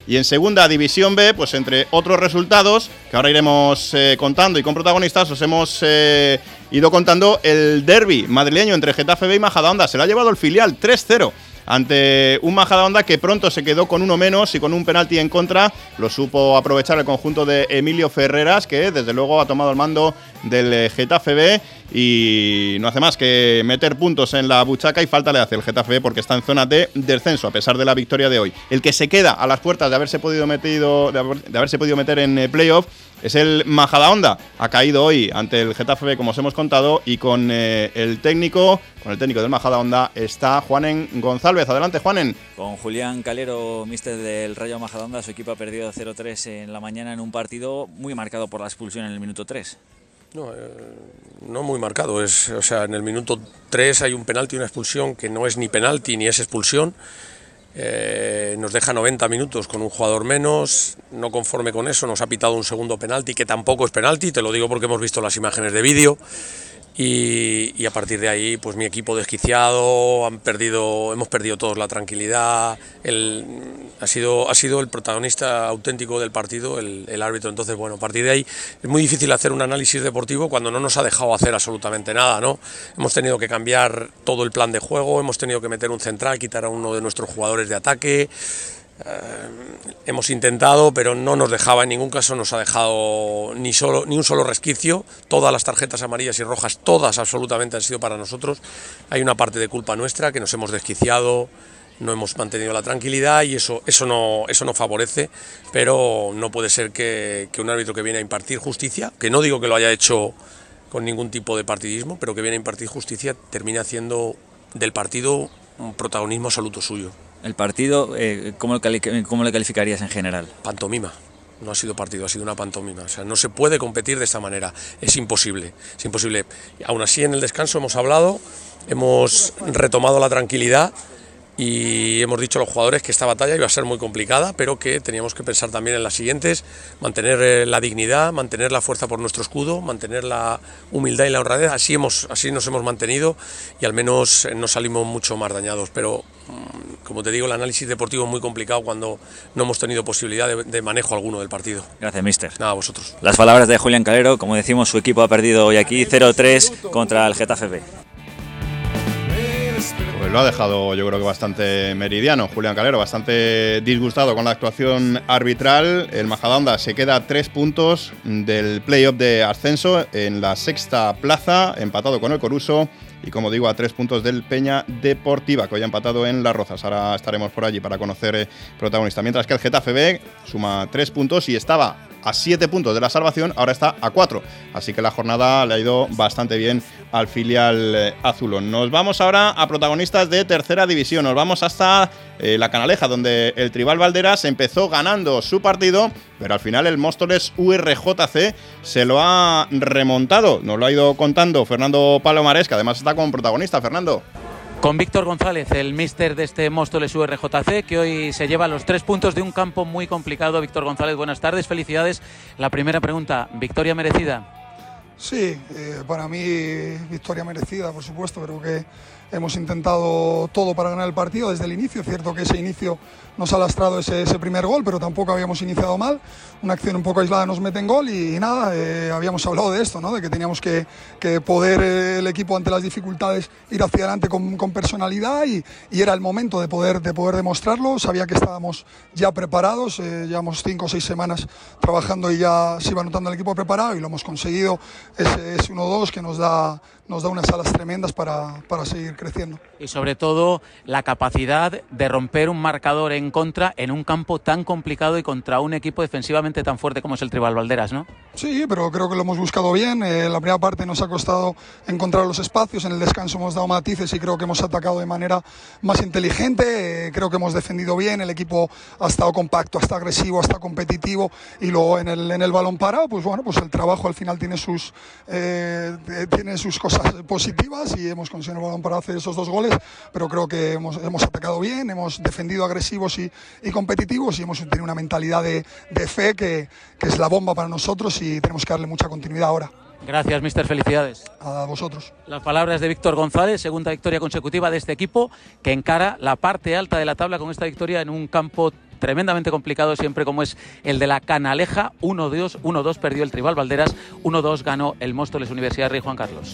Y en segunda división B, pues entre otros resultados, que ahora iremos contando y con protagonistas, os hemos ido contando el derbi madrileño entre Getafe B y Majadahonda. Se lo ha llevado el filial 3-0 ante un Majadahonda que pronto se quedó con uno menos y con un penalti en contra. Lo supo aprovechar el conjunto de Emilio Ferreras, que desde luego ha tomado el mando del Getafe B y no hace más que meter puntos en la buchaca, y falta le hace el Getafe B porque está en zona de descenso a pesar de la victoria de hoy. El que se queda a las puertas de haberse podido meter en playoff es el Majadahonda. Ha caído hoy ante el Getafe B, como os hemos contado, y con el técnico del Majadahonda está Juanen González. Adelante, Juanen. Con Julián Calero, míster del Rayo Majadahonda, su equipo ha perdido 0-3 en la mañana en un partido muy marcado por la expulsión en el minuto 3. No muy marcado, en el minuto 3 hay un penalti y una expulsión que no es ni penalti ni es expulsión. Nos deja 90 minutos con un jugador menos, no conforme con eso nos ha pitado un segundo penalti que tampoco es penalti, te lo digo porque hemos visto las imágenes de vídeo. Y a partir de ahí, pues mi equipo desquiciado, hemos perdido todos la tranquilidad. Ha sido el protagonista auténtico del partido, el árbitro. Entonces, bueno, a partir de ahí es muy difícil hacer un análisis deportivo cuando no nos ha dejado hacer absolutamente nada, ¿no? Hemos tenido que cambiar todo el plan de juego, hemos tenido que meter un central, quitar a uno de nuestros jugadores de ataque. Hemos intentado, pero no nos dejaba, en ningún caso nos ha dejado ni un solo resquicio. Todas las tarjetas amarillas y rojas, todas absolutamente han sido para nosotros. Hay una parte de culpa nuestra, que nos hemos desquiciado, no hemos mantenido la tranquilidad y eso no favorece, pero no puede ser que un árbitro que viene a impartir justicia, que no digo que lo haya hecho con ningún tipo de partidismo, pero que viene a impartir justicia, termine haciendo del partido un protagonismo absoluto suyo. El partido, ¿cómo le calificarías en general? Pantomima. No ha sido partido, ha sido una pantomima. O sea, no se puede competir de esta manera. Es imposible. Es imposible. Aún así, en el descanso hemos hablado, hemos retomado la tranquilidad y hemos dicho a los jugadores que esta batalla iba a ser muy complicada, pero que teníamos que pensar también en las siguientes, mantener la dignidad, mantener la fuerza por nuestro escudo, mantener la humildad y la honradez. Así nos hemos mantenido y al menos no salimos mucho más dañados, pero como te digo, el análisis deportivo es muy complicado cuando no hemos tenido posibilidad de manejo alguno del partido. Gracias, míster. Nada, a vosotros. Las palabras de Julián Calero, como decimos, su equipo ha perdido hoy aquí 0-3 contra el Getafe B. Pues lo ha dejado, yo creo que bastante meridiano Julián Calero, bastante disgustado con la actuación arbitral. El Majadahonda se queda a 3 puntos del playoff de ascenso en la sexta plaza, empatado con el Coruso. Y como digo, a 3 puntos del Peña Deportiva, que hoy ha empatado en Las Rozas. Ahora estaremos por allí para conocer protagonista. Mientras que el Getafe B suma 3 puntos y estaba a 7 puntos de la salvación, ahora está a 4. Así que la jornada le ha ido bastante bien al filial azulón. Nos vamos ahora a protagonistas de tercera división. Nos vamos hasta La Canaleja, donde el Tribal Valderas empezó ganando su partido, pero al final el Móstoles URJC se lo ha remontado. Nos lo ha ido contando Fernando Palomares, que además está como protagonista. Fernando. Con Víctor González, el míster de este Móstoles URJC, que hoy se lleva los 3 puntos de un campo muy complicado. Víctor González, buenas tardes, felicidades. La primera pregunta, ¿victoria merecida? Sí, para mí victoria merecida, por supuesto. Creo que hemos intentado todo para ganar el partido desde el inicio. Es cierto que ese inicio nos ha lastrado ese primer gol, pero tampoco habíamos iniciado mal. Una acción un poco aislada nos mete en gol y nada, habíamos hablado de esto, ¿no? De que teníamos que poder el equipo ante las dificultades ir hacia adelante con personalidad y era el momento de poder demostrarlo. Sabía que estábamos ya preparados, llevamos 5 o 6 semanas trabajando y ya se iba notando el equipo preparado y lo hemos conseguido. Es 1-2 que nos da unas alas tremendas para seguir creciendo. Y sobre todo la capacidad de romper un marcador en contra en un campo tan complicado y contra un equipo defensivamente tan fuerte como es el Tribal Valderas, ¿no? Sí, pero creo que lo hemos buscado bien. La primera parte nos ha costado encontrar los espacios, en el descanso hemos dado matices y creo que hemos atacado de manera más inteligente. Creo que hemos defendido bien, el equipo ha estado compacto, ha estado agresivo, ha estado competitivo y luego en el balón parado, pues bueno, pues el trabajo al final tiene sus cosas positivas y hemos conseguido el balón para hacer esos 2 goles, pero creo que hemos atacado bien, hemos defendido agresivos y competitivos y hemos tenido una mentalidad de fe que es la bomba para nosotros y tenemos que darle mucha continuidad ahora. Gracias, míster, felicidades. A vosotros. Las palabras de Víctor González, segunda victoria consecutiva de este equipo que encara la parte alta de la tabla con esta victoria en un campo tremendamente complicado siempre, como es el de la Canaleja. 1-2 perdió el Tribal Valderas, 1-2 ganó el Móstoles Universidad Rey Juan Carlos.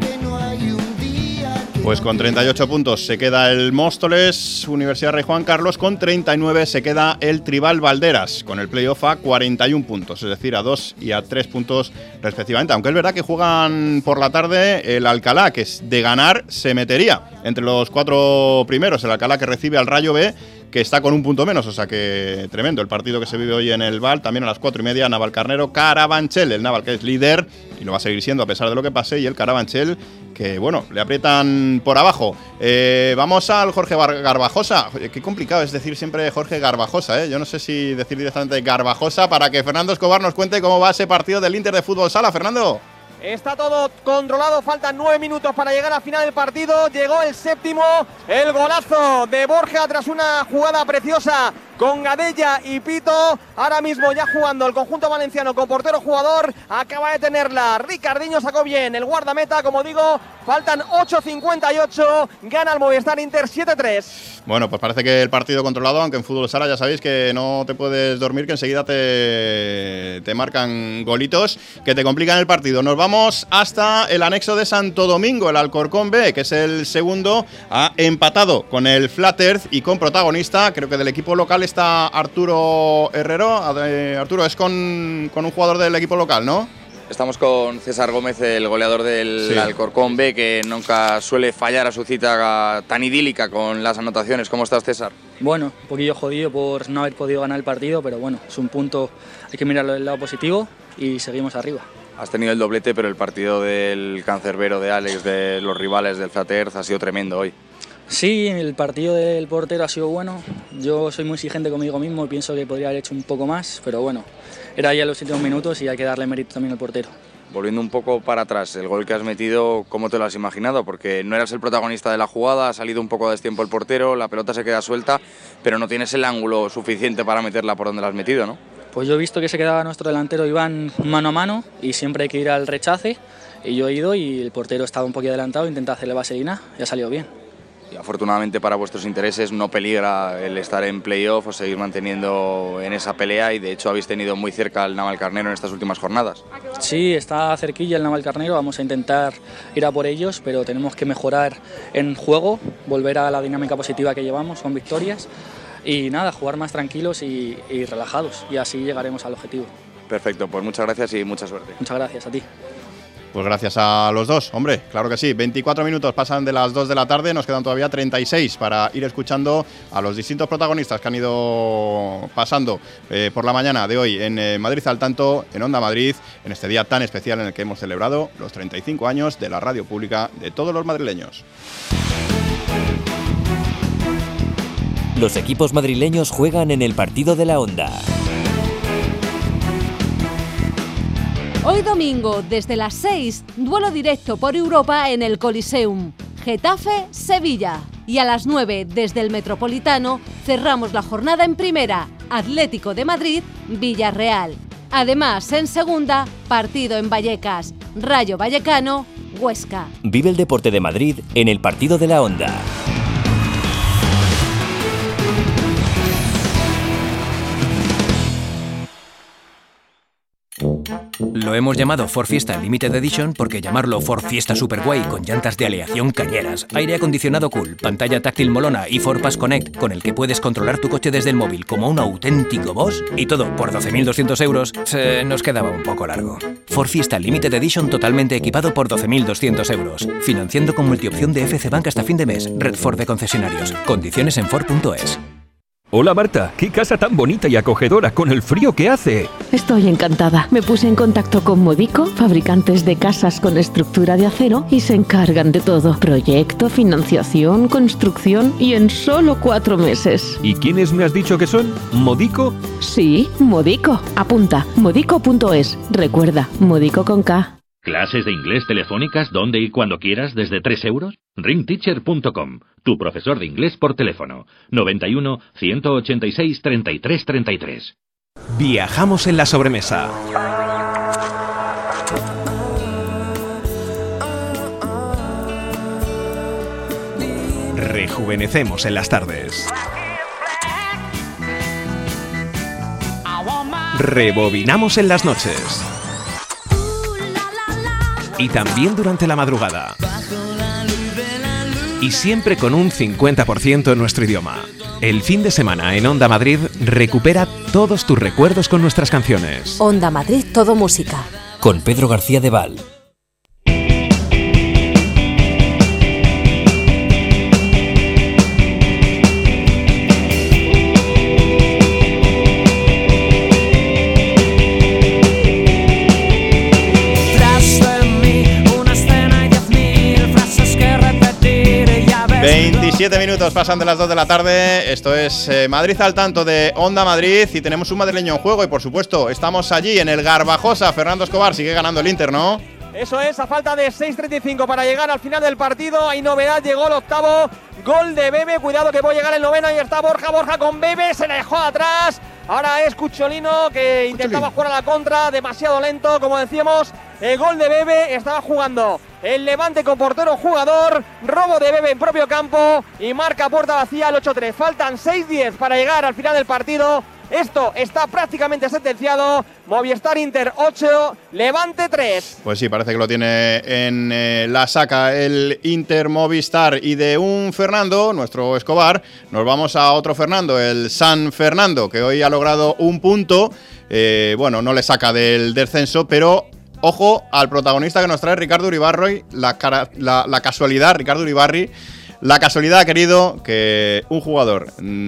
Pues con 38 puntos se queda el Móstoles Universidad Rey Juan Carlos, con 39 se queda el Tribal Valderas, con el playoff a 41 puntos, es decir, a 2 y a 3 puntos respectivamente. Aunque es verdad que juegan por la tarde el Alcalá, que de ganar se metería entre los 4 primeros. El Alcalá que recibe al Rayo B, que está con un punto menos, o sea que tremendo el partido que se vive hoy en el Val. También a las 4:30, Navalcarnero Carabanchel, el Naval que es líder y lo va a seguir siendo a pesar de lo que pase, y el Carabanchel que, bueno, le aprietan por abajo. Vamos al Jorge Garbajosa. Qué complicado es decir siempre Jorge Garbajosa, ¿eh? Yo no sé si decir directamente Garbajosa, para que Fernando Escobar nos cuente cómo va ese partido del Inter de Fútbol Sala. Fernando. Está todo controlado, faltan 9 minutos para llegar al final del partido. Llegó el séptimo, el golazo de Borja tras una jugada preciosa con Gadella y Pito. Ahora mismo ya jugando el conjunto valenciano con portero jugador. Acaba de tenerla Ricardinho, sacó bien el guardameta. Como digo, faltan 8:58. Gana el Movistar Inter 7-3. Bueno, pues parece que el partido controlado, aunque en fútbol sala ya sabéis que no te puedes dormir, que enseguida te marcan golitos que te complican el partido. Nos vamos hasta el anexo de Santo Domingo. El Alcorcón B, que es el segundo, ha empatado con el Flat Earth y con protagonista, creo que del equipo local está Arturo Herrero. Arturo, es con un jugador del equipo local, ¿no? Estamos con César Gómez, el goleador del Alcorcón B, que nunca suele fallar a su cita tan idílica con las anotaciones. ¿Cómo estás, César? Bueno, un poquillo jodido por no haber podido ganar el partido, pero bueno, es un punto, hay que mirarlo del lado positivo y seguimos arriba. Has tenido el doblete, pero el partido del cancerbero de Alex, de los rivales del Flat Earth, ha sido tremendo hoy. Sí, el partido del portero ha sido bueno. Yo soy muy exigente conmigo mismo y pienso que podría haber hecho un poco más, pero bueno, era ya los últimos minutos y hay que darle mérito también al portero. Volviendo un poco para atrás, el gol que has metido, ¿cómo te lo has imaginado? Porque no eras el protagonista de la jugada, ha salido un poco a destiempo el portero, la pelota se queda suelta, pero no tienes el ángulo suficiente para meterla por donde la has metido, ¿no? Pues yo he visto que se quedaba nuestro delantero Iván mano a mano y siempre hay que ir al rechace, y yo he ido y el portero estaba un poquito adelantado, intenté hacerle vaselina y ha salido bien. Y afortunadamente para vuestros intereses no peligra el estar en playoff o seguir manteniendo en esa pelea, y de hecho habéis tenido muy cerca al Navalcarnero en estas últimas jornadas. Sí, está cerquilla el Navalcarnero, vamos a intentar ir a por ellos, pero tenemos que mejorar en juego, volver a la dinámica positiva que llevamos con victorias y nada, jugar más tranquilos y relajados, y así llegaremos al objetivo. Perfecto, pues muchas gracias y mucha suerte. Muchas gracias a ti. Pues gracias a los dos, hombre, claro que sí. 24 minutos pasan de las 2 de la tarde, nos quedan todavía 36 para ir escuchando a los distintos protagonistas que han ido pasando por la mañana de hoy en Madrid al Tanto, en Onda Madrid, en este día tan especial en el que hemos celebrado los 35 años de la radio pública de todos los madrileños. Los equipos madrileños juegan en el partido de la Onda. Hoy domingo, desde las 6, duelo directo por Europa en el Coliseum. Getafe-Sevilla. Y a las 9, desde el Metropolitano, cerramos la jornada en primera. Atlético de Madrid-Villarreal. Además, en segunda, partido en Vallecas. Rayo Vallecano-Huesca. Vive el deporte de Madrid en el partido de la Onda. Lo hemos llamado Ford Fiesta Limited Edition porque llamarlo Ford Fiesta Superguay con llantas de aleación cañeras, aire acondicionado cool, pantalla táctil molona y Ford Pass Connect con el que puedes controlar tu coche desde el móvil como un auténtico boss, y todo por 12.200 euros, se nos quedaba un poco largo. Ford Fiesta Limited Edition totalmente equipado por 12.200 euros, financiando con multiopción de FC Bank hasta fin de mes. Red Ford de concesionarios. Condiciones en Ford.es. Hola Marta, qué casa tan bonita y acogedora con el frío que hace. Estoy encantada. Me puse en contacto con Modico, fabricantes de casas con estructura de acero, y se encargan de todo. Proyecto, financiación, construcción, y en solo 4 meses. ¿Y quiénes me has dicho que son? ¿Modico? Sí, Modico. Apunta, modico.es. Recuerda, Modico con K. ¿Clases de inglés telefónicas donde y cuando quieras desde 3 euros? Ringteacher.com, tu profesor de inglés por teléfono. 91 186 33 33. Viajamos en la sobremesa. Rejuvenecemos en las tardes. Rebobinamos en las noches. Y también durante la madrugada. Y siempre con un 50% en nuestro idioma. El fin de semana en Onda Madrid recupera todos tus recuerdos con nuestras canciones. Onda Madrid, todo música. Con Pedro García de Val. Minutos pasan de las 2 de la tarde. Esto es Madrid al tanto de Onda Madrid y tenemos un madrileño en juego y por supuesto estamos allí en el Garbajosa. Fernando Escobar sigue ganando el Inter, ¿no? Eso es, a falta de 6:35 para llegar al final del partido. Hay novedad, llegó el octavo gol de Bebe. Cuidado que puede llegar el noveno. Ahí está Borja con Bebe, se le dejó atrás. Ahora es Cucciolino que intentaba jugar a la contra, demasiado lento, como decíamos. El gol de Bebe, estaba jugando el Levante con portero jugador, robo de Bebe en propio campo y marca puerta vacía el 8-3. Faltan 6:10 para llegar al final del partido. Esto está prácticamente sentenciado. Movistar Inter 8, Levante 3. Pues sí, parece que lo tiene en la saca el Inter Movistar. Y de un Fernando, nuestro Escobar, nos vamos a otro Fernando, el San Fernando, que hoy ha logrado un punto. Bueno, no le saca del descenso, pero ojo al protagonista que nos trae Ricardo Uribarri. La casualidad, Ricardo Uribarri. La casualidad ha querido que un jugador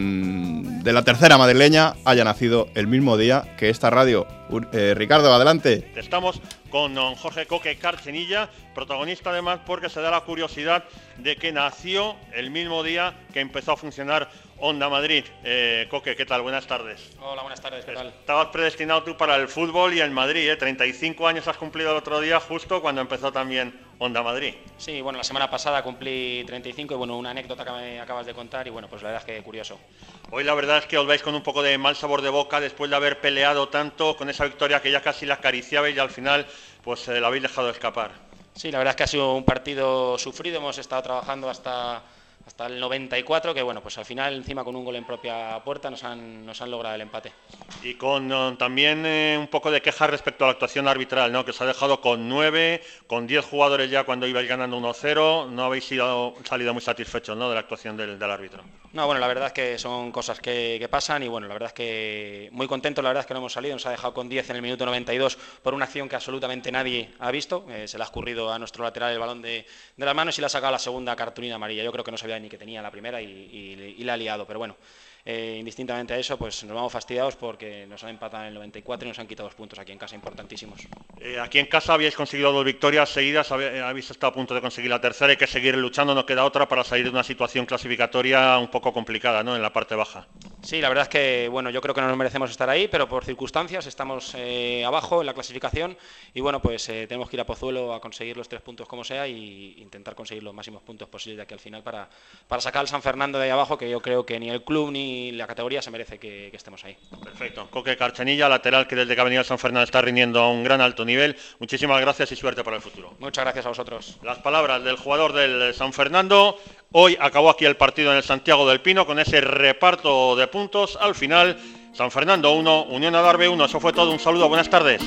de la tercera madrileña haya nacido el mismo día que esta radio. Ricardo, adelante. Estamos con don Jorge Coque Carchenilla, protagonista además porque se da la curiosidad de que nació el mismo día que empezó a funcionar Onda Madrid. Coque, ¿qué tal? Buenas tardes. Hola, buenas tardes, ¿qué tal? Estabas predestinado tú para el fútbol y el Madrid, 35 años has cumplido el otro día, justo cuando empezó también Onda Madrid. Sí, bueno, la semana pasada cumplí 35 y bueno, una anécdota que me acabas de contar y bueno, pues la verdad es que curioso. Hoy la verdad es que os vais con un poco de mal sabor de boca después de haber peleado tanto con esa victoria que ya casi la acariciabais y al final pues la habéis dejado escapar. Sí, la verdad es que ha sido un partido sufrido, hemos estado trabajando hasta el 94, que bueno, pues al final encima con un gol en propia puerta nos han logrado el empate. Y con también un poco de quejas respecto a la actuación arbitral, ¿no? Que os ha dejado con 9, con 10 jugadores ya cuando ibais ganando 1-0, no habéis salido muy satisfechos, ¿no? De la actuación del árbitro. No, bueno, la verdad es que son cosas que pasan y bueno, la verdad es que muy contentos, la verdad es que no hemos salido, nos ha dejado con 10 en el minuto 92 por una acción que absolutamente nadie ha visto, se le ha escurrido a nuestro lateral el balón de las manos y le ha sacado la segunda cartulina amarilla. Yo creo que no sabía ni que tenía la primera y la ha liado, pero bueno, indistintamente a eso, pues nos vamos fastidiados porque nos han empatado en el 94 y nos han quitado 2 puntos aquí en casa importantísimos. Aquí en casa habéis conseguido 2 victorias seguidas, habéis estado a punto de conseguir la tercera, hay que seguir luchando, no queda otra para salir de una situación clasificatoria un poco complicada, ¿no? En la parte baja. Sí, la verdad es que bueno, yo creo que no nos merecemos estar ahí, pero por circunstancias estamos abajo en la clasificación y bueno, pues tenemos que ir a Pozuelo a conseguir los 3 puntos como sea y intentar conseguir los máximos puntos posibles de aquí al final para sacar al San Fernando de ahí abajo, que yo creo que ni el club ni la categoría se merece que estemos ahí. Perfecto. Coque Carchenilla, lateral que desde que ha venido el San Fernando está rindiendo a un gran alto nivel. Muchísimas gracias y suerte para el futuro. Muchas gracias a vosotros. Las palabras del jugador del San Fernando. Hoy acabó aquí el partido en el Santiago del Pino con ese reparto de puntos. Al final, San Fernando 1, Unión Adarve 1. Eso fue todo. Un saludo. Buenas tardes.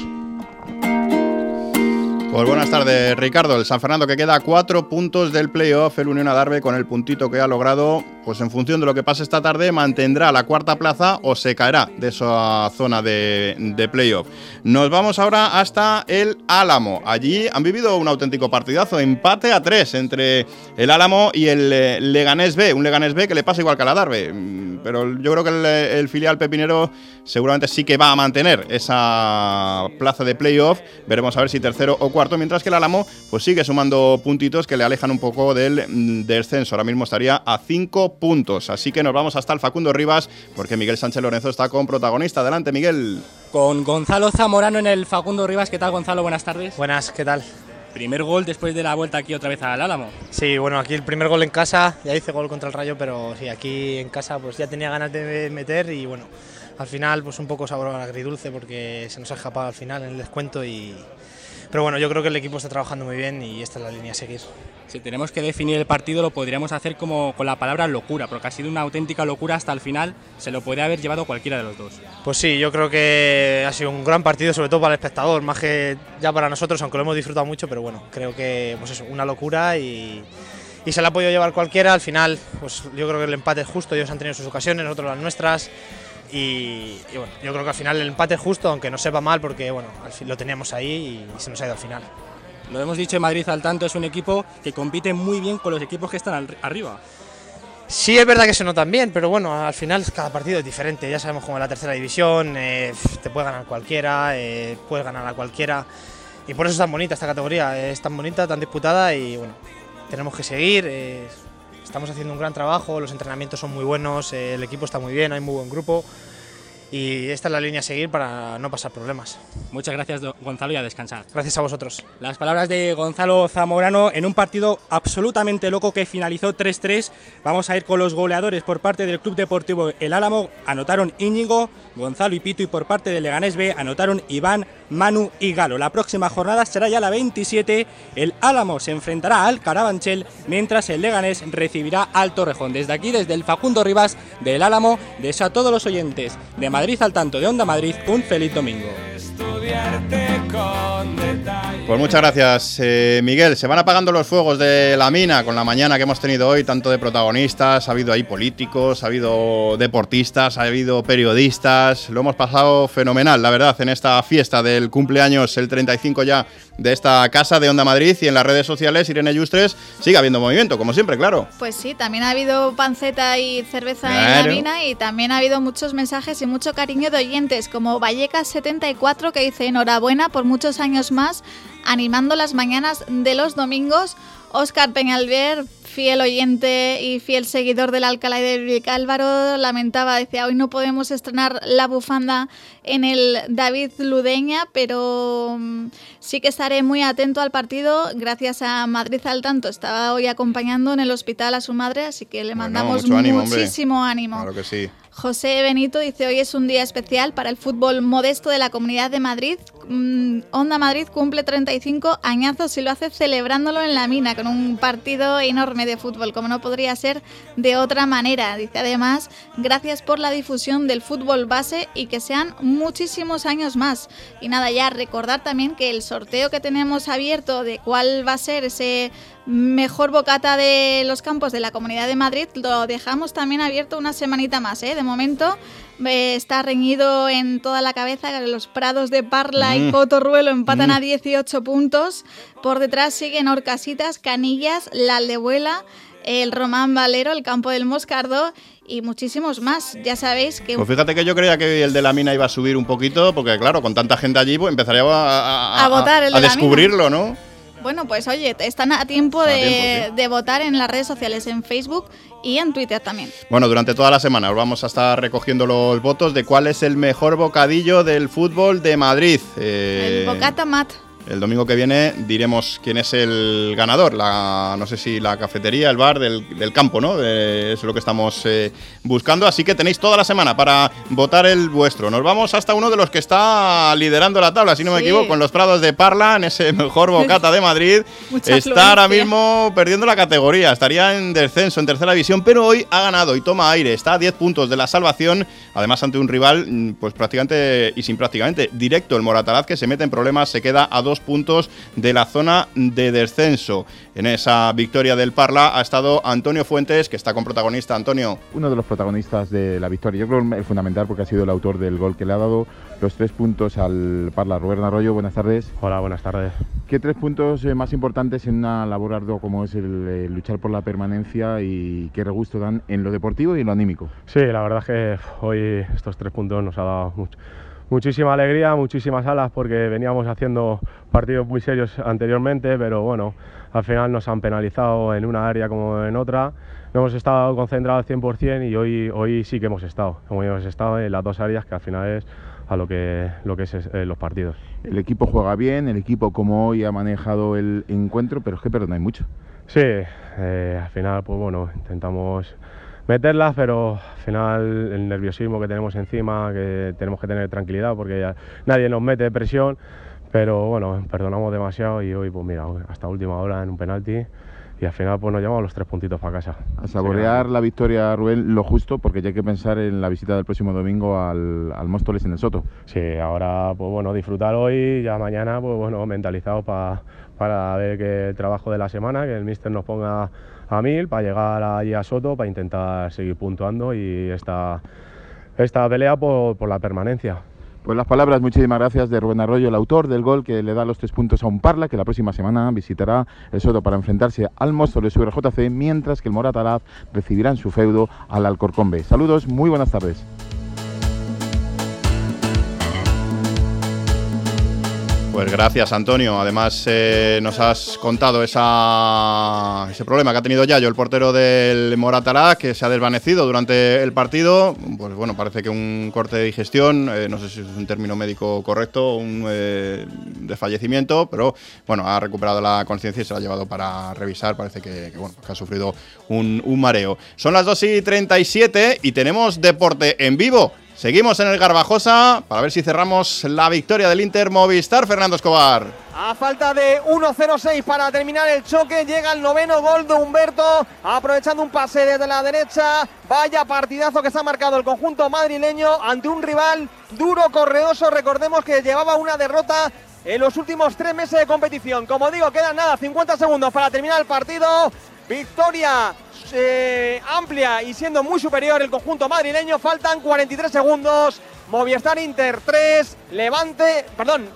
Pues buenas tardes, Ricardo. El San Fernando que queda a 4 puntos del playoff, el Unión Adarve con el puntito que ha logrado, pues en función de lo que pase esta tarde, mantendrá la cuarta plaza o se caerá de esa zona de playoff. Nos vamos ahora hasta el Álamo. Allí han vivido un auténtico partidazo, empate a 3 entre el Álamo y el Leganés B. Un Leganés B que le pasa igual que al Adarve, pero yo creo que el filial pepinero seguramente sí que va a mantener esa plaza de playoff. Veremos a ver si tercero o cuarto, mientras que el Álamo pues sigue sumando puntitos que le alejan un poco del descenso. Ahora mismo estaría a 5 puntos. Así que nos vamos hasta el Facundo Rivas, porque Miguel Sánchez Lorenzo está con protagonista. Adelante, Miguel. Con Gonzalo Zamorano en el Facundo Rivas. ¿Qué tal, Gonzalo? Buenas tardes. Buenas, ¿qué tal? Primer gol después de la vuelta aquí otra vez al Álamo. Sí, bueno, aquí el primer gol en casa, ya hice gol contra el Rayo, pero sí, aquí en casa pues ya tenía ganas de meter y bueno, al final pues un poco sabor agridulce porque se nos ha escapado al final en el descuento y pero bueno, yo creo que el equipo está trabajando muy bien y esta es la línea a seguir. Si tenemos que definir el partido lo podríamos hacer como con la palabra locura, porque ha sido una auténtica locura hasta el final, se lo puede haber llevado cualquiera de los dos. Pues sí, yo creo que ha sido un gran partido, sobre todo para el espectador, más que ya para nosotros, aunque lo hemos disfrutado mucho, pero bueno, creo que pues eso, una locura y se la ha podido llevar cualquiera. Al final, pues yo creo que el empate es justo, ellos han tenido sus ocasiones, nosotros las nuestras. Y bueno, yo creo que al final el empate es justo, aunque nos sepa mal, porque bueno, al fin lo teníamos ahí y se nos ha ido al final. Lo hemos dicho en Madrid al tanto, es un equipo que compite muy bien con los equipos que están arriba. Sí, es verdad que se notan bien, pero bueno, al final cada partido es diferente. Ya sabemos cómo es la tercera división, te puede ganar cualquiera, puedes ganar a cualquiera. Y por eso es tan bonita esta categoría, es tan bonita, tan disputada y bueno, tenemos que seguir. Estamos haciendo un gran trabajo, los entrenamientos son muy buenos, el equipo está muy bien, hay muy buen grupo y esta es la línea a seguir para no pasar problemas. Muchas gracias, Gonzalo, y a descansar. Gracias a vosotros. Las palabras de Gonzalo Zamorano en un partido absolutamente loco que finalizó 3-3. Vamos a ir con los goleadores por parte del Club Deportivo El Álamo. Anotaron Íñigo, Gonzalo y Pitu, y por parte del Leganés B anotaron Iván, Manu y Galo. La próxima jornada será ya la 27. El Álamo se enfrentará al Carabanchel, mientras el Leganés recibirá al Torrejón. Desde aquí, desde el Facundo Rivas del Álamo, deseo a todos los oyentes de Madrid al tanto de Onda Madrid un feliz domingo. Pues muchas gracias, Miguel. Se van apagando los fuegos de la mina con la mañana que hemos tenido hoy, tanto de protagonistas, ha habido ahí políticos, ha habido deportistas, ha habido periodistas. Lo hemos pasado fenomenal, la verdad, en esta fiesta del cumpleaños, el 35 ya de esta casa de Onda Madrid, y en las redes sociales, Irene Yustres, sigue habiendo movimiento, como siempre, claro. Pues sí, también ha habido panceta y cerveza en la mina, y también ha habido muchos mensajes y mucho cariño de oyentes, como Vallecas74, que dice enhorabuena por muchos años más, animando las mañanas de los domingos. Óscar Peñalver, fiel oyente y fiel seguidor del Alcalá y del Vicálvaro, lamentaba, decía, hoy no podemos estrenar la bufanda en el David Ludeña, pero sí que estaré muy atento al partido, gracias a Madrid al tanto. Estaba hoy acompañando en el hospital a su madre, así que le mandamos muchísimo ánimo. Claro que sí. José Benito dice, hoy es un día especial para el fútbol modesto de la Comunidad de Madrid. Onda Madrid cumple 35 añazos y lo hace celebrándolo en la mina, con un partido enorme de fútbol, como no podría ser de otra manera. Dice además, gracias por la difusión del fútbol base y que sean muchísimos años más. Y nada, ya recordar también que el sorteo que tenemos abierto de cuál va a ser ese mejor bocata de los campos de la Comunidad de Madrid, lo dejamos también abierto una semanita más, ¿eh? De momento está reñido en toda la cabeza. Los Prados de Parla y Cotorruelo empatan a 18 puntos. Por detrás siguen Orcasitas, Canillas, La Aldebuela, el Román Valero, el Campo del Moscardó y muchísimos más. Ya sabéis que... Pues fíjate que yo creía que el de la mina iba a subir un poquito, porque claro, con tanta gente allí, pues empezaría a votar el de a descubrirlo, la mina, ¿no? Bueno, pues oye, están a tiempo de votar en las redes sociales, en Facebook y en Twitter también. Bueno, durante toda la semana os vamos a estar recogiendo los votos de cuál es el mejor bocadillo del fútbol de Madrid. El Bocata Mat. El domingo que viene diremos quién es el ganador. No sé si la cafetería, el bar del campo, ¿no? Es lo que estamos buscando. Así que tenéis toda la semana para votar el vuestro. Nos vamos hasta uno de los que está liderando la tabla, si no me equivoco, en los Prados de Parla, en ese mejor bocata de Madrid. Está ahora mismo perdiendo la categoría. Estaría en descenso, en tercera división, pero hoy ha ganado y toma aire. Está a 10 puntos de la salvación. Además, ante un rival, pues prácticamente y sin prácticamente directo, el Moratalaz, que se mete en problemas, se queda a 2 puntos de la zona de descenso. En esa victoria del Parla ha estado Antonio Fuentes, que está con protagonista. Antonio. Uno de los protagonistas de la victoria, yo creo el fundamental, porque ha sido el autor del gol que le ha dado los 3 puntos al Parla. Rubén Arroyo, buenas tardes. Hola, buenas tardes. ¿Qué 3 puntos más importantes en una labor ardua como es el luchar por la permanencia, y qué regusto dan en lo deportivo y en lo anímico? Sí, la verdad es que hoy estos 3 puntos nos ha dado muchísima alegría, muchísimas alas, porque veníamos haciendo partidos muy serios anteriormente, pero bueno, al final nos han penalizado en una área como en otra. No hemos estado concentrados al 100% y hoy sí que hemos estado en las dos áreas, que al final es a lo que es los partidos. El equipo juega bien, el equipo como hoy ha manejado el encuentro, pero es que no hay mucho. Sí, al final pues bueno, intentamos meterlas, pero al final el nerviosismo que tenemos encima, que tenemos que tener tranquilidad porque ya nadie nos mete presión, pero bueno, perdonamos demasiado y hoy, pues mira, hasta última hora en un penalti y al final pues nos llevamos los 3 puntitos para casa. A saborear la victoria, Rubén, lo justo, porque ya hay que pensar en la visita del próximo domingo al Móstoles en el Soto. Sí, ahora pues bueno, disfrutar hoy, ya mañana pues bueno, mentalizados para ver que el trabajo de la semana, que el míster nos ponga a 1000 para llegar allí a Soto, para intentar seguir puntuando y esta pelea por la permanencia. Pues las palabras, muchísimas gracias, de Rubén Arroyo, el autor del gol que le da los 3 puntos a un Parla, que la próxima semana visitará el Soto para enfrentarse al Móstoles URJC, mientras que el Moratalaz recibirá en su feudo al Alcorcón B. Saludos, muy buenas tardes. Pues gracias, Antonio. Además, nos has contado ese problema que ha tenido Yayo, el portero del Moratalaz, que se ha desvanecido durante el partido. Pues bueno, parece que un corte de digestión, no sé si es un término médico correcto, un desfallecimiento, pero bueno, ha recuperado la conciencia y se la ha llevado para revisar. Parece que ha sufrido un mareo. Son las 2:37 y tenemos deporte en vivo. Seguimos en el Garbajosa para ver si cerramos la victoria del Inter Movistar. Fernando Escobar. A falta de 1:06 para terminar el choque, llega el 9º gol de Humberto, aprovechando un pase desde la derecha. Vaya partidazo que se ha marcado el conjunto madrileño ante un rival duro, correoso. Recordemos que llevaba una derrota en los últimos 3 meses de competición. Como digo, quedan 50 segundos para terminar el partido. Victoria amplia y siendo muy superior el conjunto madrileño. Faltan 43 segundos. Movistar Inter 9,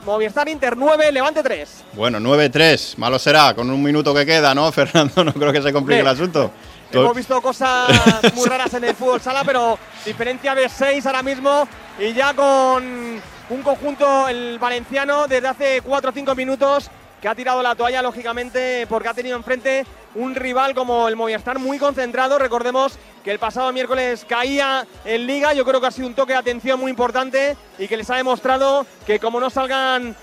Levante 3. Bueno, 9-3, malo será, con un minuto que queda, ¿no, Fernando? No creo que se complique el asunto. Hemos visto cosas muy raras en el fútbol sala, pero diferencia de 6 ahora mismo y ya con un conjunto, el valenciano, desde hace 4 o 5 minutos que ha tirado la toalla, lógicamente, porque ha tenido enfrente un rival como el Movistar muy concentrado. Recordemos que el pasado miércoles caía en Liga. Yo creo que ha sido un toque de atención muy importante y que les ha demostrado que como no salgan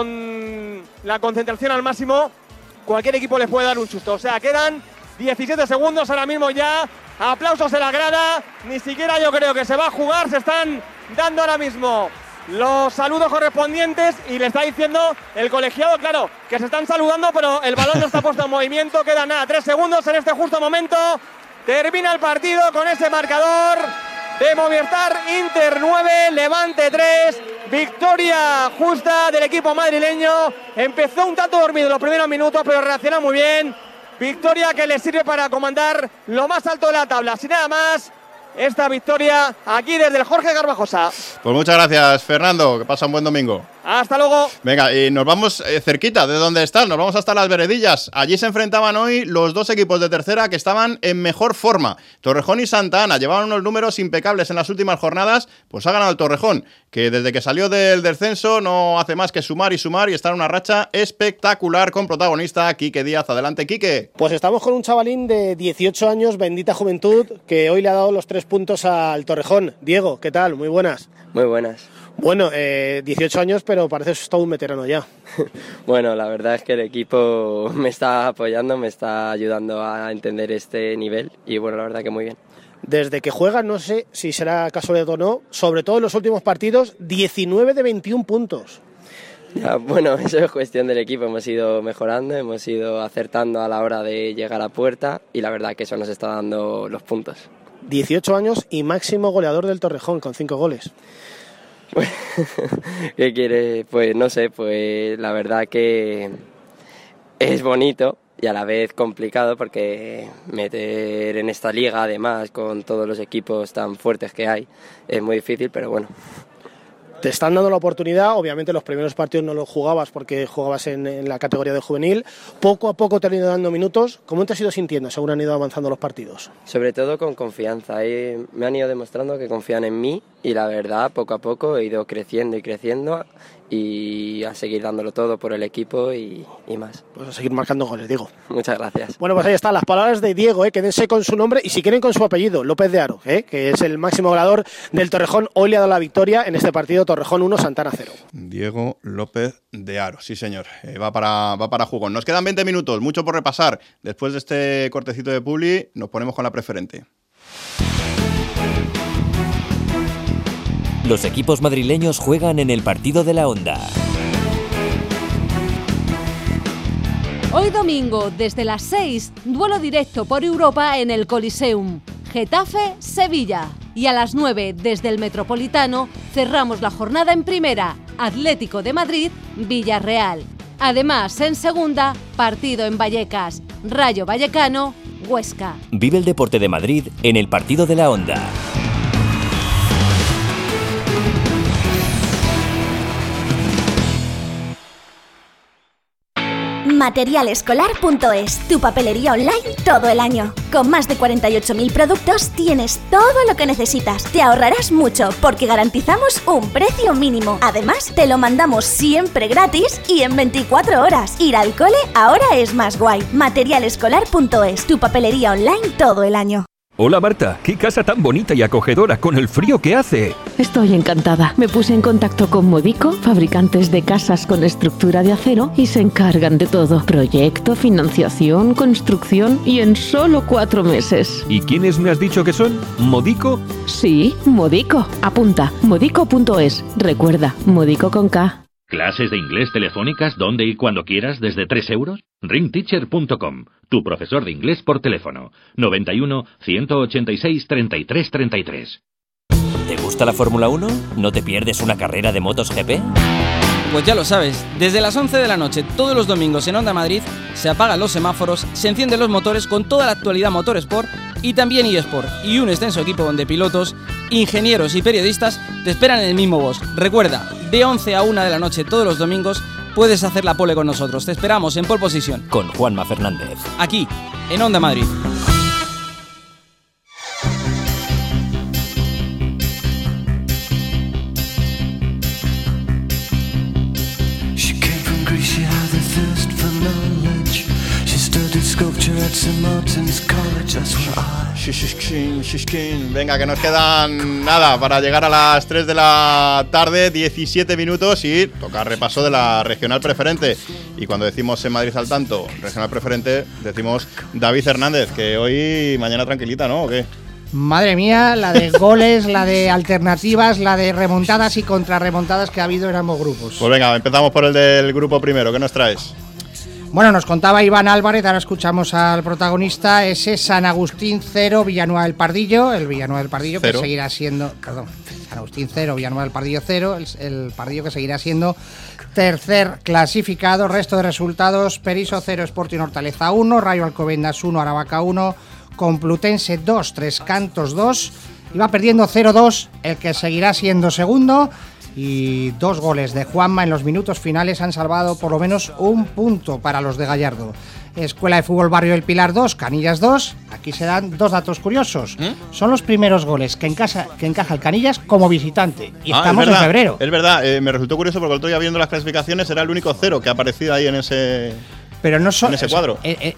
con la concentración al máximo, cualquier equipo les puede dar un susto. O sea, quedan 17 segundos ahora mismo ya. Aplausos en la grada. Ni siquiera yo creo que se va a jugar. Se están dando ahora mismo los saludos correspondientes y le está diciendo el colegiado, claro, que se están saludando, pero el balón no está puesto en movimiento. Quedan 3 segundos en este justo momento. Termina el partido con ese marcador de Movistar Inter 9, Levante 3. Victoria justa del equipo madrileño. Empezó un tanto dormido en los primeros minutos, pero reacciona muy bien. Victoria que le sirve para comandar lo más alto de la tabla. Sin nada más, esta victoria aquí desde el Jorge Garbajosa. Pues muchas gracias, Fernando, que pasa un buen domingo. Hasta luego. Venga, y nos vamos cerquita de donde están, nos vamos hasta las Veredillas. Allí se enfrentaban hoy los dos equipos de tercera que estaban en mejor forma. Torrejón y Santa Ana llevaban unos números impecables en las últimas jornadas, pues ha ganado el Torrejón, que desde que salió del descenso no hace más que sumar y está en una racha espectacular con protagonista Quique Díaz. Adelante, Quique. Pues estamos con un chavalín de 18 años, bendita juventud, que hoy le ha dado los 3 puntos al Torrejón. Diego, ¿qué tal? Muy buenas. Muy buenas. Bueno, 18 años, pero pareces todo un veterano ya. Bueno, la verdad es que el equipo me está apoyando, me está ayudando a entender este nivel y bueno, la verdad que muy bien. Desde que juegas, no sé si será casualidad o no, sobre todo en los últimos partidos, 19 de 21 puntos. Ya, bueno, eso es cuestión del equipo, hemos ido mejorando, hemos ido acertando a la hora de llegar a puerta y la verdad que eso nos está dando los puntos. 18 años y máximo goleador del Torrejón con 5 goles. ¿Qué quiere? Pues no sé, pues la verdad que es bonito y a la vez complicado porque meter en esta liga, además con todos los equipos tan fuertes que hay, es muy difícil, pero bueno. Te están dando la oportunidad, obviamente los primeros partidos no los jugabas porque jugabas en la categoría de juvenil, poco a poco te han ido dando minutos. ¿Cómo te has ido sintiendo según han ido avanzando los partidos? Sobre todo con confianza, me han ido demostrando que confían en mí y la verdad poco a poco he ido creciendo y a seguir dándolo todo por el equipo y más. Pues a seguir marcando goles, Diego. Muchas gracias. Bueno, pues ahí están las palabras de Diego, quédense con su nombre y si quieren con su apellido, López de Haro, que es el máximo goleador del Torrejón. Hoy le ha dado la victoria en este partido, Torrejón 1, Santa Ana 0. Diego López de Haro, sí señor, va para jugón. Nos quedan 20 minutos, mucho por repasar. Después de este cortecito de publi, nos ponemos con la preferente. Los equipos madrileños juegan en el partido de la Onda. Hoy domingo, desde las 6, duelo directo por Europa en el Coliseum. Getafe-Sevilla. Y a las 9, desde el Metropolitano, cerramos la jornada en primera. Atlético de Madrid-Villarreal. Además, en segunda, partido en Vallecas. Rayo Vallecano-Huesca. Vive el deporte de Madrid en el partido de la Onda. Materialescolar.es, tu papelería online todo el año. Con más de 48.000 productos tienes todo lo que necesitas. Te ahorrarás mucho porque garantizamos un precio mínimo. Además, te lo mandamos siempre gratis y en 24 horas. Ir al cole ahora es más guay. Materialescolar.es, tu papelería online todo el año. Hola Marta, qué casa tan bonita y acogedora con el frío que hace. Estoy encantada. Me puse en contacto con Modico, fabricantes de casas con estructura de acero, y se encargan de todo. Proyecto, financiación, construcción y en solo 4 meses. ¿Y quiénes me has dicho que son? ¿Modico? Sí, Modico. Apunta, modico.es. Recuerda, Modico con K. ¿Clases de inglés telefónicas donde y cuando quieras desde 3 euros? Ringteacher.com, tu profesor de inglés por teléfono. 91 186 33 33. ¿Te gusta la Fórmula 1? ¿No te pierdes una carrera de motos GP? Pues ya lo sabes, desde las 11 de la noche todos los domingos en Onda Madrid se apagan los semáforos, se encienden los motores con toda la actualidad Motorsport y también eSport, y un extenso equipo de pilotos, ingenieros y periodistas te esperan en el mismo box. Recuerda, de 11 a 1 de la noche todos los domingos puedes hacer la pole con nosotros. Te esperamos en Pole Position. Con Juanma Fernández. Aquí, en Onda Madrid. Venga, que nos quedan nada para llegar a las 3 de la tarde, 17 minutos, y toca repaso de la regional preferente. Y cuando decimos en Madrid al tanto, regional preferente, decimos David Hernández, que hoy, mañana tranquilita, ¿no? ¿O qué? Madre mía, la de goles, la de alternativas, la de remontadas y contrarremontadas que ha habido en ambos grupos. Pues venga, empezamos por el del grupo primero. ¿Qué nos traes? Bueno, nos contaba Iván Álvarez, ahora escuchamos al protagonista, ese San Agustín 0, Villanueva del Pardillo, el Villanueva del Pardillo que seguirá siendo, San Agustín 0, Villanueva del Pardillo 0, el Pardillo que seguirá siendo tercer clasificado. Resto de resultados: Periso 0, Sporting Hortaleza 1, Rayo Alcobendas 1, Aravaca 1, Complutense 2, Tres Cantos 2, iba perdiendo 0-2 el que seguirá siendo segundo. Y 2 goles de Juanma en los minutos finales han salvado por lo menos un punto para los de Gallardo. Escuela de Fútbol Barrio del Pilar 2, Canillas 2. Aquí se dan 2 datos curiosos. Son los primeros goles que encaja el Canillas como visitante. Y estamos en febrero. Es verdad, me resultó curioso porque el otro día viendo las clasificaciones era el único 0 que ha aparecido ahí en ese, pero no en ese cuadro.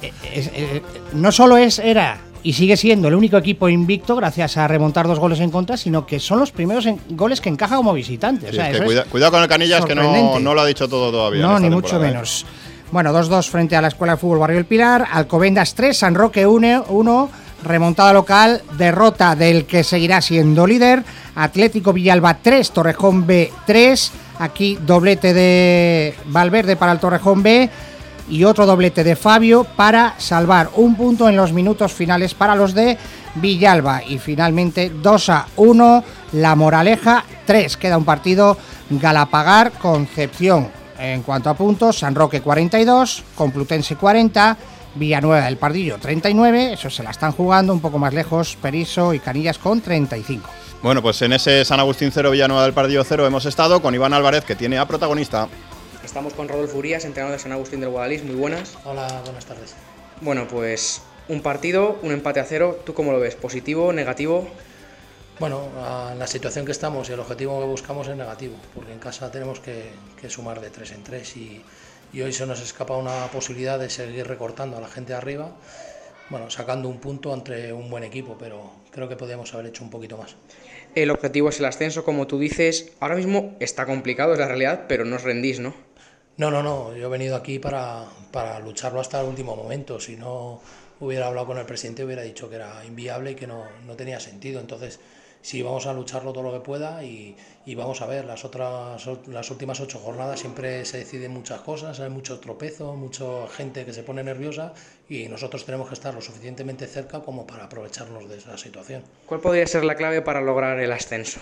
No solo era y sigue siendo el único equipo invicto gracias a remontar 2 goles en contra, sino que son los primeros goles que encaja como visitante. Sí, o sea, cuidado con el Canillas, que no lo ha dicho todo todavía. No, ni mucho menos. Bueno, 2-2 frente a la Escuela de Fútbol Barrio del Pilar. Alcobendas 3, San Roque 1, remontada local, derrota del que seguirá siendo líder. Atlético Villalba 3, Torrejón B 3. Aquí doblete de Valverde para el Torrejón B. Y otro doblete de Fabio para salvar un punto en los minutos finales para los de Villalba. Y finalmente 2-1, La Moraleja 3. Queda un partido, Galapagar, Concepción. En cuanto a puntos, San Roque 42, Complutense 40, Villanueva del Pardillo 39. Eso se la están jugando un poco más lejos, Periso y Canillas con 35. Bueno, pues en ese San Agustín 0, Villanueva del Pardillo 0 hemos estado con Iván Álvarez, que tiene a protagonista. Estamos con Rodolfo Urías, entrenador de San Agustín del Guadalís. Muy buenas. Hola, buenas tardes. Bueno, pues un partido, un empate a 0. ¿Tú cómo lo ves? ¿Positivo, negativo? Bueno, la situación que estamos y el objetivo que buscamos es negativo, porque en casa tenemos que sumar de 3 en 3 y hoy se nos escapa una posibilidad de seguir recortando a la gente de arriba, bueno, sacando un punto entre un buen equipo, pero creo que podríamos haber hecho un poquito más. El objetivo es el ascenso, como tú dices. Ahora mismo está complicado, es la realidad, pero no os rendís, ¿no? No, yo he venido aquí para lucharlo hasta el último momento. Si no hubiera hablado con el presidente hubiera dicho que era inviable y que no tenía sentido. Entonces, sí vamos a lucharlo todo lo que pueda y vamos a ver, las últimas 8 jornadas siempre se deciden muchas cosas, hay muchos tropezos, mucha gente que se pone nerviosa y nosotros tenemos que estar lo suficientemente cerca como para aprovecharnos de esa situación. ¿Cuál podría ser la clave para lograr el ascenso?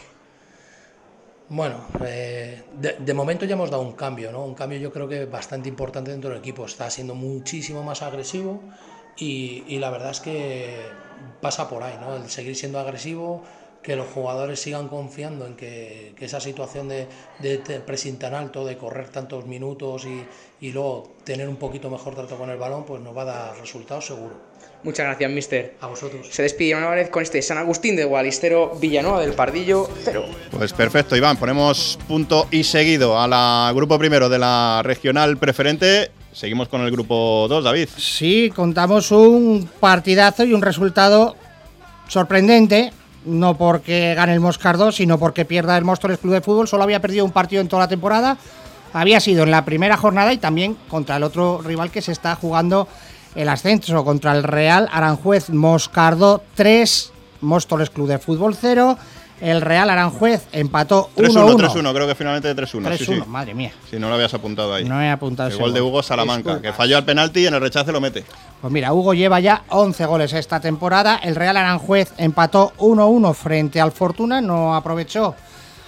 Bueno, de momento ya hemos dado un cambio, ¿no? Un cambio yo creo que bastante importante dentro del equipo, está siendo muchísimo más agresivo y la verdad es que pasa por ahí, ¿no? El seguir siendo agresivo, que los jugadores sigan confiando en que esa situación de pressing tan alto, de correr tantos minutos y luego tener un poquito mejor trato con el balón, pues nos va a dar resultados seguro. Muchas gracias, mister. A vosotros. Se despide Iván Álvarez con este San Agustín de Gualistero, Villanueva del Pardillo 0. Pues perfecto, Iván, ponemos punto y seguido al grupo primero de la regional preferente. Seguimos con el grupo 2, David. Sí, contamos un partidazo y un resultado sorprendente, no porque gane el Moscardó, sino porque pierda el Móstoles Club de Fútbol. Solo había perdido un partido en toda la temporada, había sido en la primera jornada y también contra el otro rival que se está jugando el ascenso, contra el Real Aranjuez. Moscardó 3, Móstoles Club de Fútbol 0. El Real Aranjuez empató 1-1. 3-1, creo que finalmente 3-1. 3-1, sí. madre mía. Si no lo habías apuntado ahí. No he apuntado. El gol de Hugo Salamanca, que falló al penalti y en el rechace lo mete. Pues mira, Hugo lleva ya 11 goles esta temporada. El Real Aranjuez empató 1-1 frente al Fortuna, no aprovechó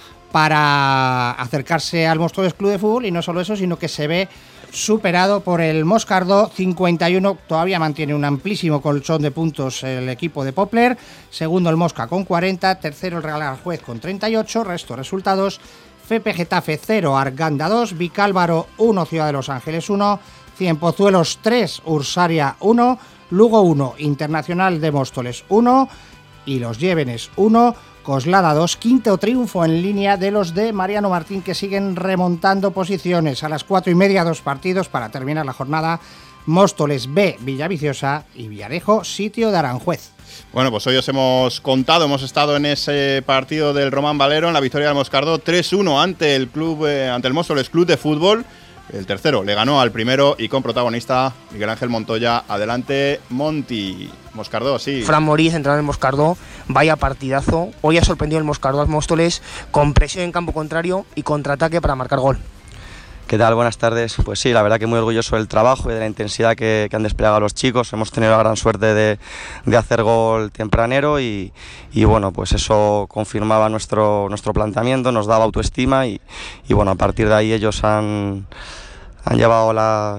para acercarse al Móstoles Club de Fútbol y no solo eso, sino que se ve superado por el Moscardó 51, todavía mantiene un amplísimo colchón de puntos el equipo de Popler, segundo el Mosca con 40, tercero el Real Aranjuez con 38, resto resultados: FP Getafe 0, Arganda 2, Vicálvaro 1, Ciudad de los Ángeles 1, Cienpozuelos 3, Ursaria 1, Lugo 1, Internacional de Móstoles 1 y los Llévenes 1, Coslada 2, quinto triunfo en línea de los de Mariano Martín, que siguen remontando posiciones. A las 4:30, 2 partidos para terminar la jornada: Móstoles B, Villaviciosa y Villarejo, Sitio de Aranjuez. Bueno, pues hoy os hemos contado, hemos estado en ese partido del Román Valero, en la victoria del Moscardó 3-1 ante el Móstoles Club de Fútbol. El tercero le ganó al primero y con protagonista Miguel Ángel Montoya. Adelante, Monti. Moscardó, sí. Fran Moriz, entrenador del Moscardó, vaya partidazo. Hoy ha sorprendido el Moscardó al Móstoles con presión en campo contrario y contraataque para marcar gol. ¿Qué tal? Buenas tardes. Pues sí, la verdad que muy orgulloso del trabajo y de la intensidad que han desplegado los chicos. Hemos tenido la gran suerte de hacer gol tempranero y bueno, pues eso confirmaba nuestro planteamiento, nos daba autoestima y bueno, a partir de ahí ellos han llevado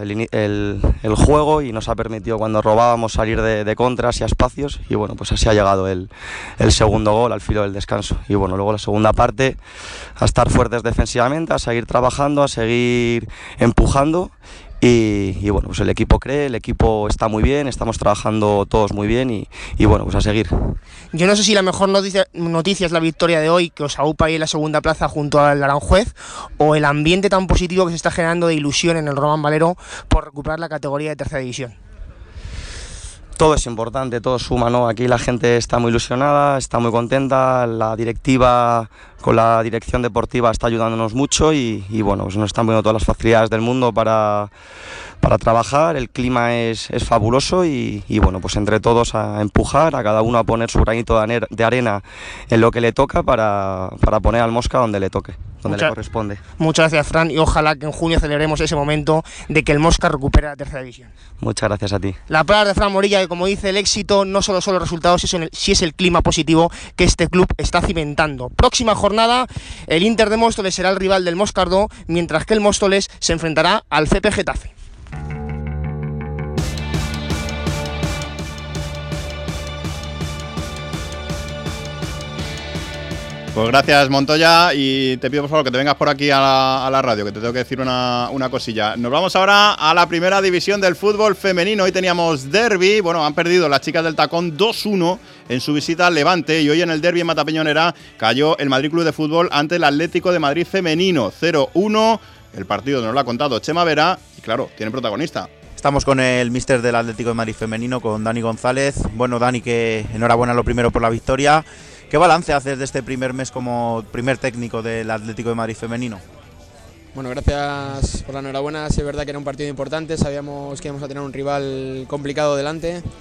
el juego y nos ha permitido cuando robábamos salir de contras y a espacios y bueno, pues así ha llegado el segundo gol al filo del descanso y bueno, luego la segunda parte a estar fuertes defensivamente, a seguir trabajando, a seguir empujando y bueno, pues el equipo cree, el equipo está muy bien, estamos trabajando todos muy bien y bueno, pues a seguir. Yo no sé si la mejor noticia es la victoria de hoy, que os aupa ahí en la segunda plaza junto al Aranjuez, o el ambiente tan positivo que se está generando de ilusión en el Román Valero por recuperar la categoría de tercera división. Todo es importante, todo suma, ¿no? Aquí la gente está muy ilusionada, está muy contenta, la directiva con la dirección deportiva está ayudándonos mucho y bueno, pues nos están poniendo todas las facilidades del mundo para trabajar, el clima es fabuloso y bueno, pues entre todos a empujar, a cada uno a poner su granito de arena en lo que le toca para poner al Mosca donde le toque, donde le corresponde. Muchas gracias, Fran, y ojalá que en junio celebremos ese momento de que el Mosca recupere la tercera división. Muchas gracias a ti. La palabra de Fran Morilla, que como dice, el éxito no solo son los resultados, si es el clima positivo que este club está cimentando. Próxima jornada, el Inter de Móstoles será el rival del Moscardó, mientras que el Móstoles se enfrentará al FP Getafe. Pues gracias, Montoya, y te pido por favor que te vengas por aquí a la radio, que te tengo que decir una cosilla. Nos vamos ahora a la primera división del fútbol femenino. Hoy teníamos derbi, bueno, han perdido las chicas del Tacón 2-1 en su visita al Levante y hoy en el derbi en Matapeñonera cayó el Madrid Club de Fútbol ante el Atlético de Madrid femenino 0-1. El partido nos lo ha contado Chema Vera y claro, tiene protagonista. Estamos con el míster del Atlético de Madrid femenino, con Dani González. Bueno, Dani, que enhorabuena lo primero por la victoria. ¿Qué balance haces de este primer mes como primer técnico del Atlético de Madrid femenino? Bueno, gracias por la enhorabuena. Sí, es verdad que era un partido importante, sabíamos que íbamos a tener un rival complicado delante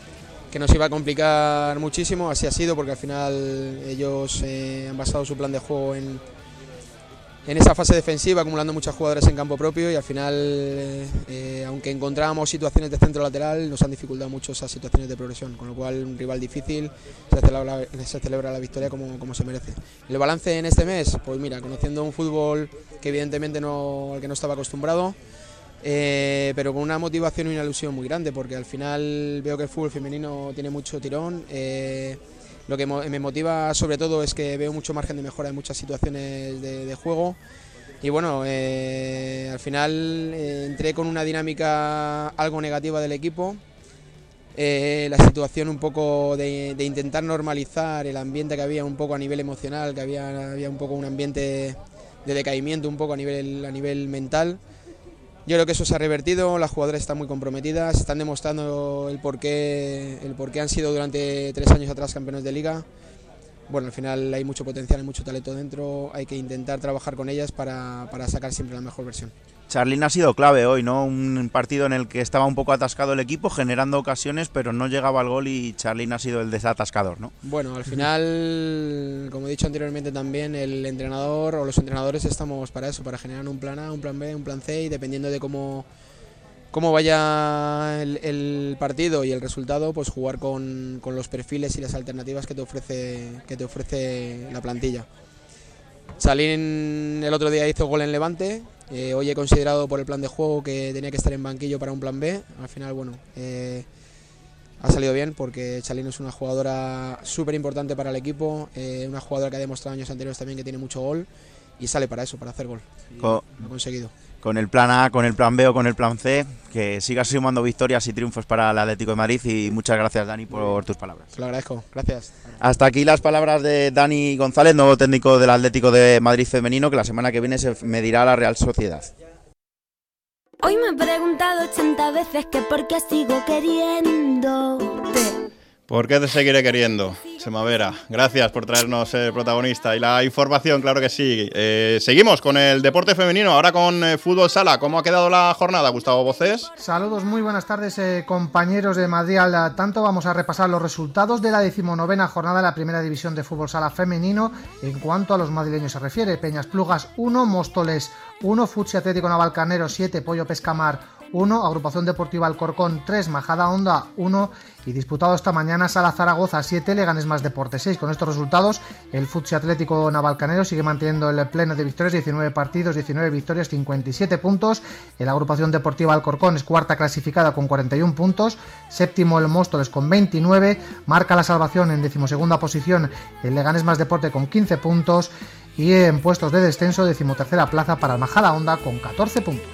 nos iba a complicar muchísimo, así ha sido, porque al final ellos han basado su plan de juego en esa fase defensiva, acumulando muchas jugadoras en campo propio, y al final, aunque encontrábamos situaciones de centro lateral, nos han dificultado mucho esas situaciones de progresión, con lo cual un rival difícil, se celebra la victoria como se merece. El balance en este mes, pues mira, conociendo un fútbol que evidentemente al que no estaba acostumbrado, pero con una motivación y una ilusión muy grande, porque al final veo que el fútbol femenino tiene mucho tirón. Lo que me motiva sobre todo es que veo mucho margen de mejora en muchas situaciones de juego, y bueno, al final entré con una dinámica algo negativa del equipo, la situación un poco de intentar normalizar el ambiente que había un poco a nivel emocional, que había un poco un ambiente de decaimiento un poco a nivel mental. Yo creo que eso se ha revertido, las jugadoras están muy comprometidas, están demostrando el por qué han sido durante 3 años atrás campeones de liga. Bueno, al final hay mucho potencial, hay mucho talento dentro, hay que intentar trabajar con ellas para sacar siempre la mejor versión. Charlín ha sido clave hoy, ¿no? Un partido en el que estaba un poco atascado el equipo, generando ocasiones, pero no llegaba al gol, y Charlín ha sido el desatascador, ¿no? Bueno, al final, como he dicho anteriormente también, el entrenador o los entrenadores estamos para eso, para generar un plan A, un plan B, un plan C, y dependiendo de cómo vaya el partido y el resultado, pues jugar con los perfiles y las alternativas que te ofrece la plantilla. Charlín el otro día hizo gol en Levante. Hoy he considerado por el plan de juego que tenía que estar en banquillo para un plan B. Al final, bueno, ha salido bien, porque Charlín es una jugadora súper importante para el equipo, una jugadora que ha demostrado años anteriores también que tiene mucho gol, y sale para eso, para hacer gol. Lo ha conseguido. Con el plan A, con el plan B o con el plan C, que sigas sumando victorias y triunfos para el Atlético de Madrid, y muchas gracias, Dani, por tus palabras. Te lo agradezco, gracias. Hasta aquí las palabras de Dani González, nuevo técnico del Atlético de Madrid femenino, que la semana que viene se medirá a la Real Sociedad. Hoy me he preguntado 80 veces que por qué sigo queriéndote. ¿Por qué te seguiré queriendo, Semavera? Gracias por traernos el protagonista y la información, claro que sí. Seguimos con el deporte femenino, ahora con fútbol sala. ¿Cómo ha quedado la jornada, Gustavo Vocés? Saludos, muy buenas tardes, compañeros de Madrid al tanto. Vamos a repasar los resultados de la 19ª jornada de la primera división de fútbol sala femenino. En cuanto a los madrileños se refiere, Peñas Plugas 1, Móstoles 1, Futsi Atlético Navalcarnero 7, Pollo Pescamar 1, Agrupación Deportiva Alcorcón 3, Majada Honda 1, y disputado esta mañana Sala Zaragoza 7, Leganés Más Deporte 6. Con estos resultados, el Futsi Atlético Navalcarnero sigue manteniendo el pleno de victorias, 19 partidos, 19 victorias, 57 puntos. La Agrupación Deportiva Alcorcón es cuarta clasificada con 41 puntos, séptimo el Móstoles con 29, marca la salvación en 12ª posición el Leganés Más Deporte con 15 puntos, y en puestos de descenso 13ª plaza para el Majada Honda con 14 puntos.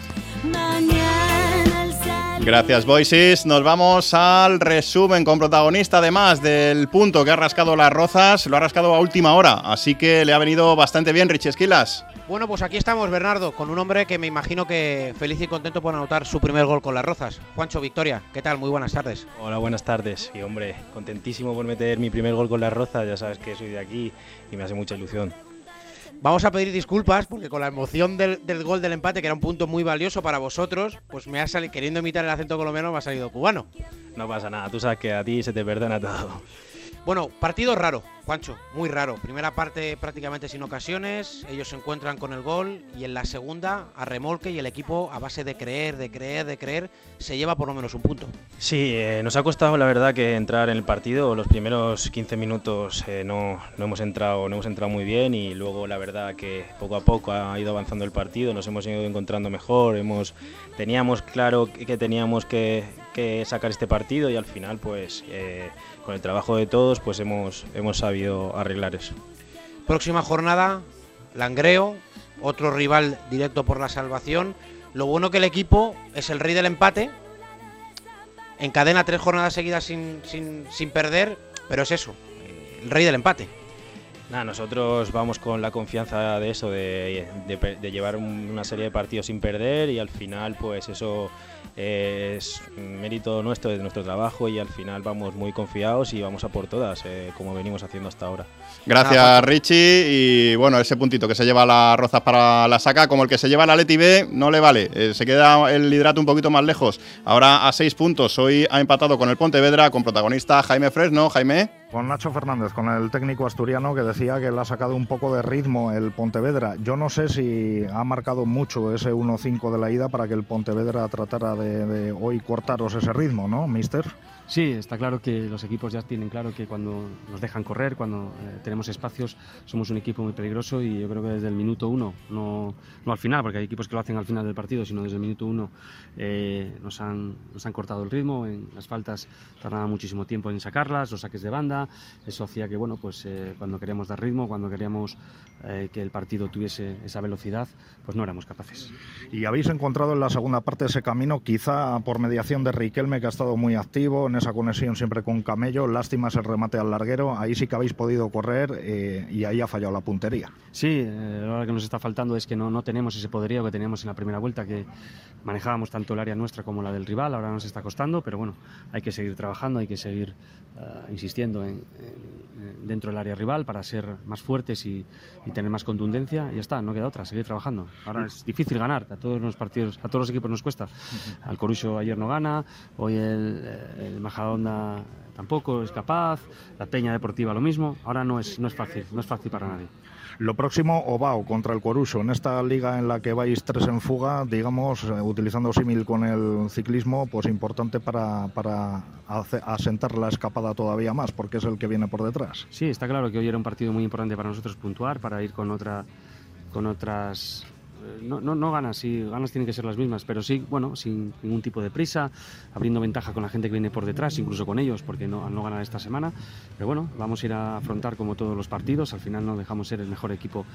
Gracias, Boisis. Nos vamos al resumen con protagonista, además del punto que ha rascado Las Rozas. Lo ha rascado a última hora, así que le ha venido bastante bien, Richie Esquilas. Bueno, pues aquí estamos, Bernardo, con un hombre que me imagino que feliz y contento por anotar su primer gol con Las Rozas. Juancho Victoria, ¿qué tal? Muy buenas tardes. Hola, buenas tardes. Y hombre, contentísimo por meter mi primer gol con Las Rozas. Ya sabes que soy de aquí y me hace mucha ilusión. Vamos a pedir disculpas porque con la emoción del gol del empate, que era un punto muy valioso para vosotros, pues me ha salido, queriendo imitar el acento colombiano, me ha salido cubano. No pasa nada, tú sabes que a ti se te perdona todo. Bueno, partido raro, Juancho, muy raro. Primera parte prácticamente sin ocasiones, ellos se encuentran con el gol, y en la segunda a remolque, y el equipo a base de creer, se lleva por lo menos un punto. Sí, nos ha costado la verdad que entrar en el partido. Los primeros 15 minutos no hemos entrado muy bien, y luego la verdad que poco a poco ha ido avanzando el partido, nos hemos ido encontrando mejor, teníamos claro que teníamos que sacar este partido, y al final pues con el trabajo de todos pues hemos sabido arreglar eso. Próxima jornada, Langreo, otro rival directo por la salvación. Lo bueno que el equipo es el rey del empate, encadena 3 jornadas seguidas sin perder, pero es eso, el rey del empate. Nada, nosotros vamos con la confianza de eso, de llevar una serie de partidos sin perder, y al final pues eso es mérito nuestro, de nuestro trabajo, y al final vamos muy confiados y vamos a por todas, como venimos haciendo hasta ahora. Gracias, Richie. Y bueno, ese puntito que se lleva las Rozas para la saca, como el que se lleva la Atleti B, no le vale. Se queda el liderato un poquito más lejos. Ahora a 6 puntos. Hoy ha empatado con el Pontevedra, con protagonista Jaime Fresno. Jaime. Con Nacho Fernández, con el técnico asturiano, que decía que le ha sacado un poco de ritmo el Pontevedra. Yo no sé si ha marcado mucho ese 1-5 de la ida para que el Pontevedra tratara de hoy cortaros ese ritmo, ¿no, mister? Sí, está claro que los equipos ya tienen claro que cuando nos dejan correr, cuando tenemos espacios, somos un equipo muy peligroso, y yo creo que desde el minuto 1, no al final, porque hay equipos que lo hacen al final del partido, sino desde el minuto 1 nos han cortado el ritmo. En las faltas tardaba muchísimo tiempo en sacarlas, los saques de banda. Eso hacía que, bueno, pues cuando queríamos dar ritmo, cuando queríamos que el partido tuviese esa velocidad, pues no éramos capaces. Y habéis encontrado en la segunda parte ese camino, quizá por mediación de Riquelme, que ha estado muy activo en esa conexión siempre con Camello. Lástima ese remate al larguero, ahí sí que habéis podido correr, y ahí ha fallado la puntería. Sí, lo que nos está faltando es que no tenemos ese poderío que teníamos en la primera vuelta, que manejábamos tanto el área nuestra como la del rival. Ahora nos está costando, pero bueno, hay que seguir trabajando, hay que seguir insistiendo dentro del área rival para ser más fuertes y tener más contundencia, y ya está, no queda otra, seguir trabajando. Ahora es difícil ganar, a todos los partidos, a todos los equipos nos cuesta. Al Coruso ayer no gana, hoy el Majadahonda tampoco es capaz, la Peña Deportiva lo mismo. Ahora no es fácil para nadie. Lo próximo, Ovao contra el Coruso, en esta liga en la que vais 3 en fuga, digamos, utilizando símil con el ciclismo, pues importante para asentar la escapada todavía más, porque es el que viene por detrás. Sí, está claro que hoy era un partido muy importante para nosotros puntuar, para ir con otras... No ganas, sí, ganas tienen que ser las mismas, pero sí, bueno, sin ningún tipo de prisa, abriendo ventaja con la gente que viene por detrás, incluso con ellos, porque al no ganar esta semana. Pero bueno, vamos a ir a afrontar como todos los partidos. Al final no dejamos ser el mejor equipo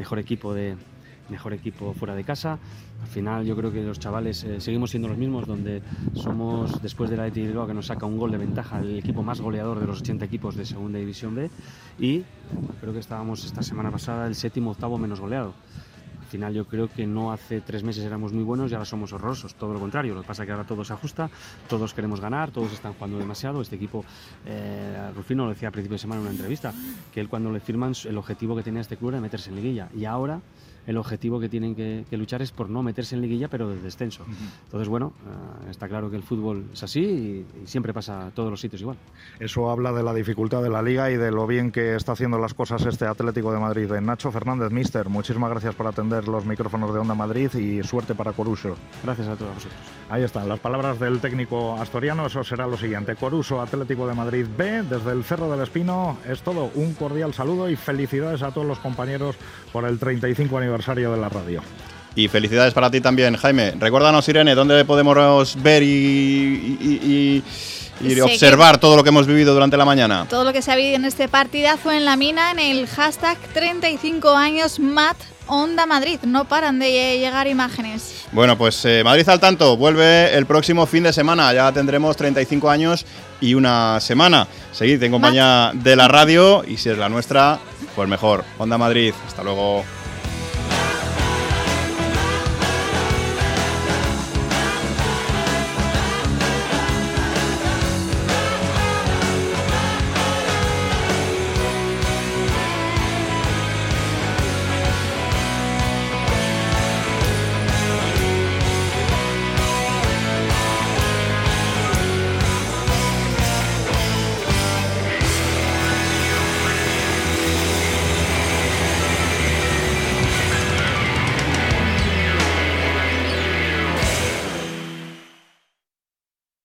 fuera de casa. Al final yo creo que los chavales seguimos siendo los mismos, donde somos, después de la Athletic Bilbao, que nos saca un gol de ventaja, el equipo más goleador de los 80 equipos de Segunda División B, y creo que estábamos esta semana pasada el 7º, 8º menos goleado. Al final yo creo que no hace 3 meses éramos muy buenos y ahora somos horrorosos, todo lo contrario. Lo que pasa es que ahora todo se ajusta, todos queremos ganar, todos están jugando demasiado. Este equipo, Rufino lo decía a principio de semana en una entrevista, que él, cuando le firman, el objetivo que tenía este club era meterse en liguilla, y ahora el objetivo que tienen que luchar es por no meterse en liguilla, pero del descenso. Entonces, bueno, está claro que el fútbol es así y siempre pasa a todos los sitios igual. Eso habla de la dificultad de la Liga y de lo bien que está haciendo las cosas este Atlético de Madrid. Nacho Fernández, míster, muchísimas gracias por atender los micrófonos de Onda Madrid y suerte para Coruso. Gracias a todos vosotros. Ahí están las palabras del técnico asturiano. Eso será lo siguiente: Coruso, Atlético de Madrid B, desde el Cerro del Espino. Es todo, un cordial saludo y felicidades a todos los compañeros por el 35 aniversario de la radio. Y felicidades para ti también, Jaime. Recuérdanos, Irene, ¿dónde podemos ver y observar todo lo que hemos vivido durante la mañana? Todo lo que se ha vivido en este partidazo en la mina, en el hashtag 35 años Mat Onda Madrid. No paran de llegar imágenes. Bueno, pues Madrid al tanto vuelve el próximo fin de semana. Ya tendremos 35 años y una semana. Seguid en compañía de la radio, y si es la nuestra, pues mejor. Onda Madrid, hasta luego.